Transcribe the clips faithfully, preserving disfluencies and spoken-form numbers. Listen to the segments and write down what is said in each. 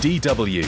D W.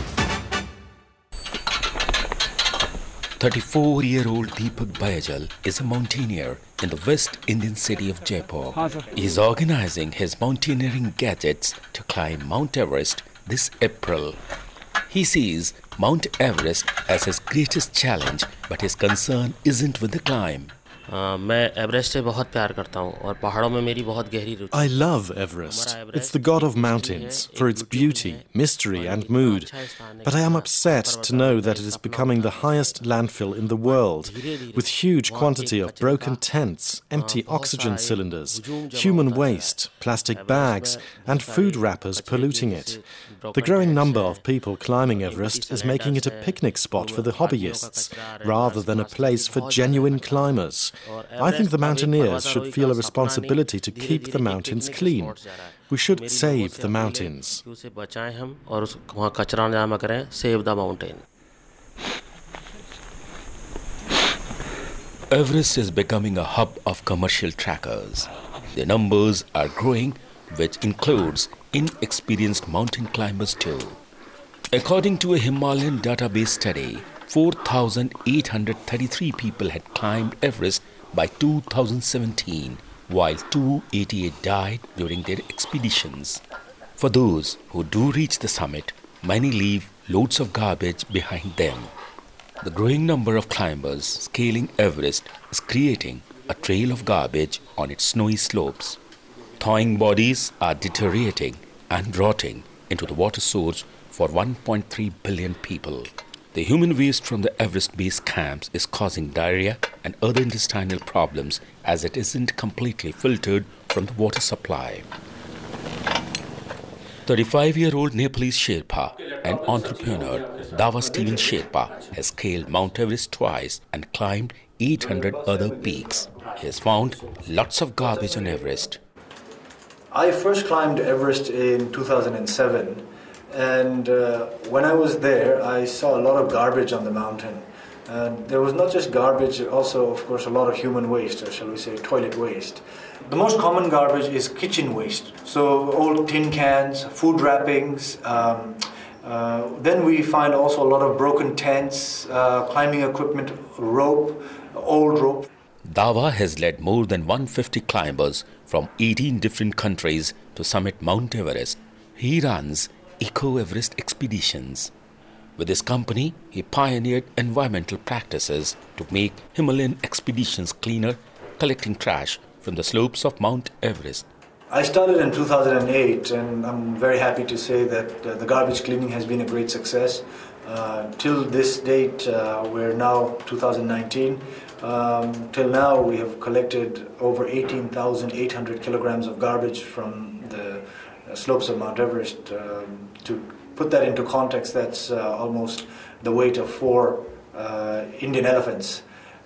thirty-four-year-old Deepak Bayajal is a mountaineer in the West Indian city of Jaipur. He is organizing his mountaineering gadgets to climb Mount Everest this April. He sees Mount Everest as his greatest challenge, but his concern isn't with the climb. मैं Everest से बहुत प्यार करता हूँ और पहाड़ों में मेरी बहुत गहरी रुचि है। I love Everest. It's the god of mountains for its beauty, mystery and mood. But I am upset to know that it is becoming the highest landfill in the world, with huge quantity of broken tents, empty oxygen cylinders, human waste, plastic bags and food wrappers polluting it. The growing number of people climbing Everest is making it a picnic spot for the hobbyists, rather than a place for genuine climbers. I think the mountaineers should feel a responsibility to keep the mountains clean. We should save the mountains. Everest is becoming a hub of commercial trackers. Their numbers are growing, which includes inexperienced mountain climbers too. According to a Himalayan database study, four thousand eight hundred thirty-three people had climbed Everest by two thousand seventeen, while two hundred eighty-eight died during their expeditions. For those who do reach the summit, many leave loads of garbage behind them. The growing number of climbers scaling Everest is creating a trail of garbage on its snowy slopes. Thawing bodies are deteriorating and rotting into the water source for one point three billion people. The human waste from the Everest base camps is causing diarrhea and other intestinal problems as it isn't completely filtered from the water supply. thirty-five-year-old Nepalese Sherpa and entrepreneur Dava Steven Sherpa has scaled Mount Everest twice and climbed eight hundred other peaks. He has found lots of garbage on Everest. I first climbed Everest in two thousand seven. And uh, when I was there, I saw a lot of garbage on the mountain. And there was not just garbage, also, of course, a lot of human waste, or shall we say, toilet waste. The most common garbage is kitchen waste. So old tin cans, food wrappings. Um, uh, then we find also a lot of broken tents, uh, climbing equipment, rope, old rope. Dava has led more than one hundred fifty climbers from eighteen different countries to summit Mount Everest. He runs Eco Everest expeditions. With his company, he pioneered environmental practices to make Himalayan expeditions cleaner, collecting trash from the slopes of Mount Everest. I started in two thousand eight, and I'm very happy to say that uh, the garbage cleaning has been a great success. Uh, till this date, uh, we're now two thousand nineteen. Um, till now, we have collected over eighteen thousand eight hundred kilograms of garbage from the uh, slopes of Mount Everest. Um, to put that into context, that's uh, almost the weight of four uh, Indian elephants.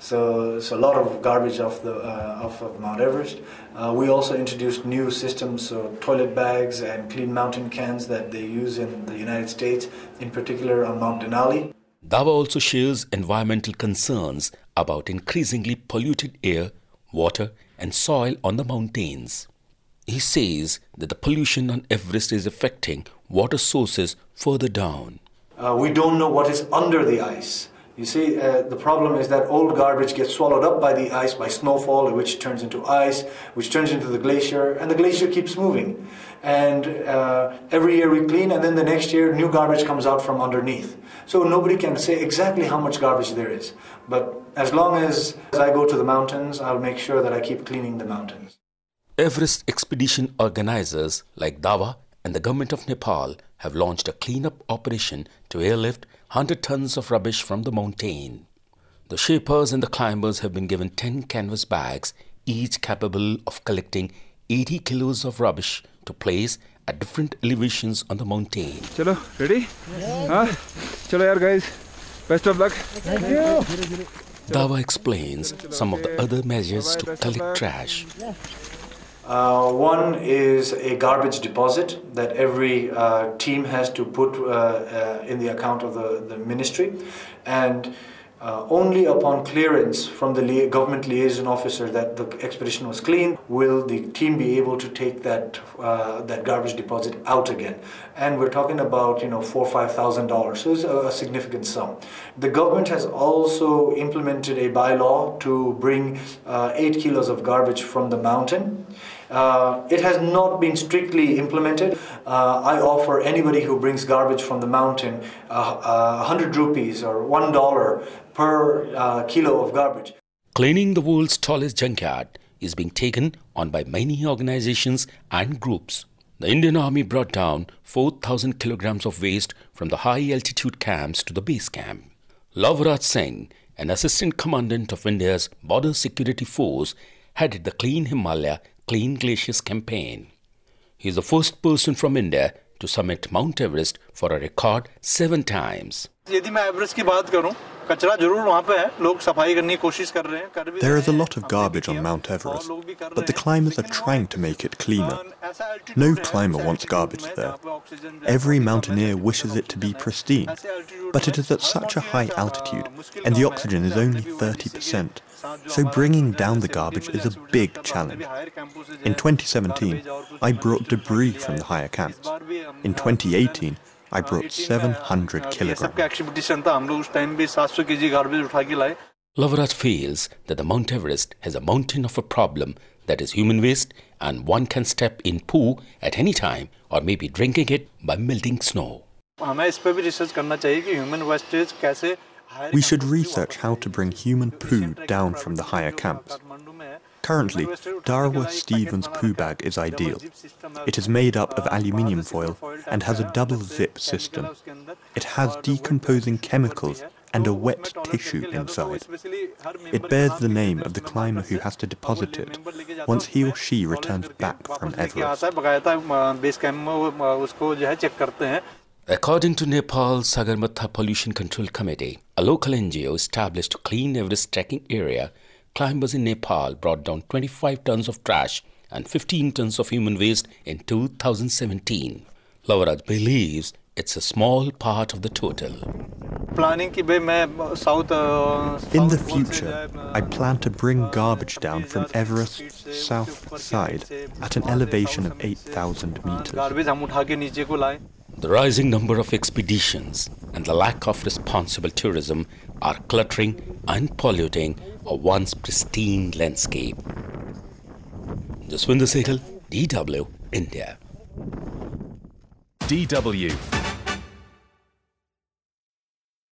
So it's a lot of garbage off the uh, off of Mount Everest. Uh, we also introduced new systems, so toilet bags and clean mountain cans that they use in the United States, in particular on Mount Denali. Dava also shares environmental concerns about increasingly polluted air, water and soil on the mountains. He says that the pollution on Everest is affecting water sources further down. Uh, we don't know what is under the ice. You see, uh, the problem is that old garbage gets swallowed up by the ice, by snowfall, which turns into ice, which turns into the glacier, and the glacier keeps moving. And uh, every year we clean, and then the next year new garbage comes out from underneath. So nobody can say exactly how much garbage there is. But as long as, as I go to the mountains, I'll make sure that I keep cleaning the mountains. Everest expedition organizers like Dava and the government of Nepal have launched a cleanup operation to airlift one hundred tons of rubbish from the mountain. The Sherpas and the climbers have been given ten canvas bags, each capable of collecting eighty kilos of rubbish to place at different elevations on the mountain. Chalo, ready? Yeah. Huh? Chalo yaar guys, best of luck. Thank you. Dava explains some of the other measures to collect trash. Uh, one is a garbage deposit that every uh, team has to put uh, uh, in the account of the, the ministry. And Uh, only upon clearance from the lia- government liaison officer that the expedition was clean will the team be able to take that uh, that garbage deposit out again. And we're talking about you know four or five thousand dollars, so it's a, a significant sum. The government has also implemented a bylaw to bring uh, eight kilos of garbage from the mountain. Uh, it has not been strictly implemented. Uh, I offer anybody who brings garbage from the mountain uh, uh, one hundred rupees or one dollar per uh, kilo of garbage. Cleaning the world's tallest junkyard is being taken on by many organizations and groups. The Indian Army brought down four thousand kilograms of waste from the high-altitude camps to the base camp. Lavraj Singh, an assistant commandant of India's Border Security Force, headed the Clean Himalaya, Clean Glaciers campaign. He is the first person from India to summit Mount Everest for a record seven times. There is a lot of garbage on Mount Everest, but the climbers are trying to make it cleaner. No climber wants garbage there. Every mountaineer wishes it to be pristine, but it is at such a high altitude and the oxygen is only thirty percent. So bringing down the garbage is a big challenge. In twenty seventeen, I brought debris from the higher camps. In twenty eighteen, I brought seven hundred kilograms. Lavraj feels that the Mount Everest has a mountain of a problem, that is human waste, and one can step in poo at any time or maybe drinking it by melting snow. We should research how to bring human poo down from the higher camps. Currently, Darwa Stevens poo bag is ideal. It is made up of aluminium foil and has a double zip system. It has decomposing chemicals and a wet tissue inside. It bears the name of the climber who has to deposit it once he or she returns back from Everest. According to Nepal's Sagarmatha Pollution Control Committee, a local N G O established to clean Everest trekking area, climbers in Nepal brought down twenty-five tons of trash and fifteen tons of human waste in two thousand seventeen. Lavraj believes it's a small part of the total. In the future, I plan to bring garbage down from Everest's south side at an elevation of eight thousand meters. The rising number of expeditions and the lack of responsible tourism are cluttering and polluting a once pristine landscape. Jaswinder Sehgal, D W, India. D W